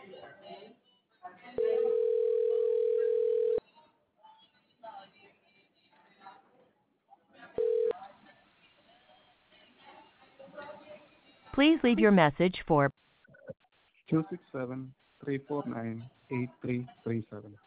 Please leave your message for 267 349 8337.